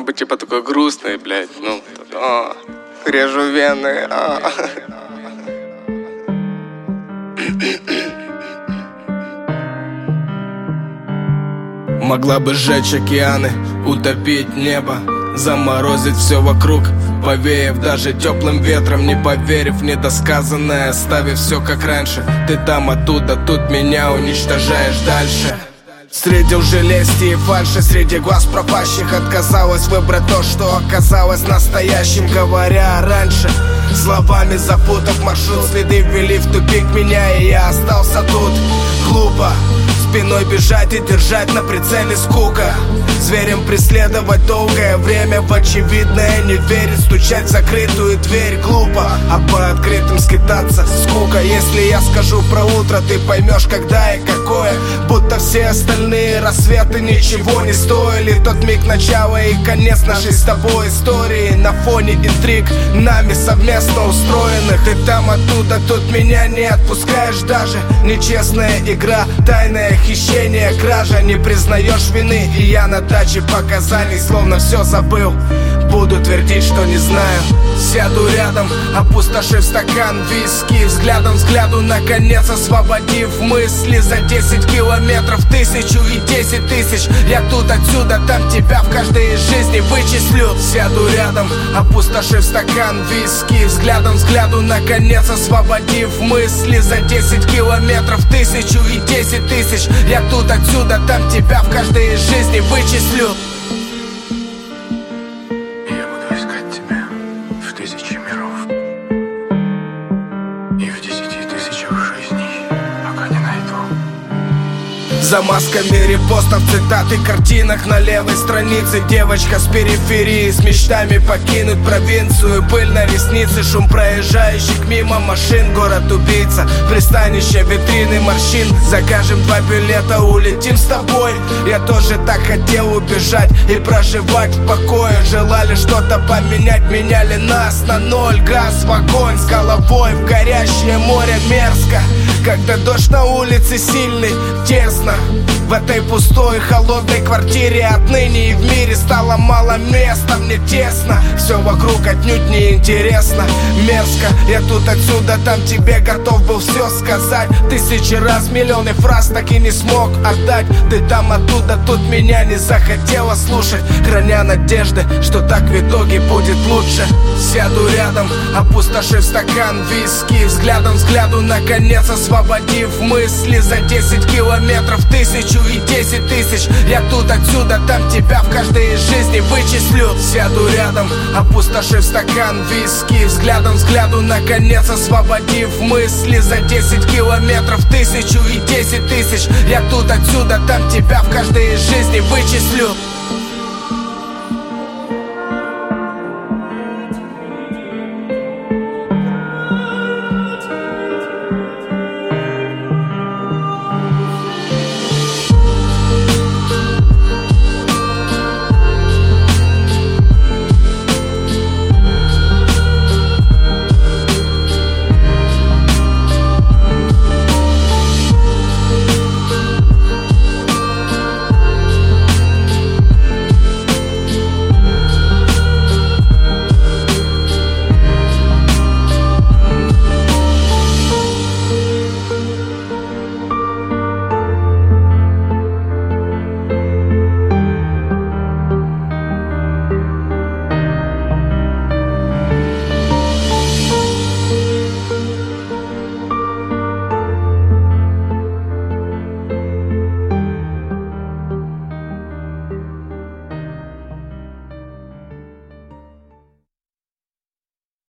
быть типа такой грустный, блядь. Ну, режу вены. Могла бы сжечь океаны, утопить небо, заморозить все вокруг, повеяв даже теплым ветром, не поверив в недосказанное, оставив все как раньше. Ты там, оттуда, тут меня уничтожаешь дальше. Среди лжелести и фальши, среди глаз пропащих, отказалась выбрать то, что оказалось настоящим. Говоря раньше, словами запутав маршрут, следы ввели в тупик меня, и я остался тут. Глупо спиной бежать и держать на прицеле скука, зверем преследовать долгое время в очевидное не верить, стучать в закрытую дверь глупо, а по открытым скитаться скука. Если я скажу про утро, ты поймешь когда и какое, будто все остальные рассветы ничего не стоили. Тот миг начала и конец нашей с тобой истории на фоне интриг, нами совместно устроенных. Ты там, оттуда, тут меня не отпускаешь даже. Нечестная игра, тайное хищение, кража. Не признаешь вины, и я на даче показаний словно все забыл. Буду твердить, что не знаю. Сяду рядом, опустошив стакан виски, взгляду наконец освободив мысли. За 10 километров 1000 и 10 тысяч. Я тут, отсюда, там тебя в каждой из жизни вычислю. Сяду рядом, опустошив стакан виски, взгляду наконец освободив мысли. За 10 километров 1000 и 10 тысяч. Я тут, отсюда, там тебя в каждой из жизни вычислю. За масками репостов, цитат и картинок на левой странице. Девочка с периферии с мечтами покинуть провинцию. Пыль на реснице, шум проезжающих мимо машин. Город-убийца, пристанище, витрины морщин. Закажем 2 билета, улетим с тобой. Я тоже так хотел убежать и проживать в покое. Желали что-то поменять, меняли нас на ноль. Газ в огонь, с головой в горящее море мерзко. Когда дождь на улице сильный, тесно. В этой пустой холодной квартире отныне и в мире стало мало места. Мне тесно, все вокруг отнюдь не интересно. Мерзко, я тут, отсюда, там тебе готов был все сказать. 1000 раз, миллионы фраз так и не смог отдать. Ты там, оттуда, тут меня не захотела слушать, храня надежды, что так в итоге будет лучше. Сяду рядом, опустошив стакан виски, взгляду наконец освободив мысли. За 10 километров 1000 и 10 тысяч. Я тут, отсюда, там тебя в каждой из жизни вычислю. Сяду рядом, опустошив стакан виски, взгляду наконец освободив мысли. За 10 километров 1000 и 10 тысяч. Я тут, отсюда, там тебя в каждой из жизни вычислю.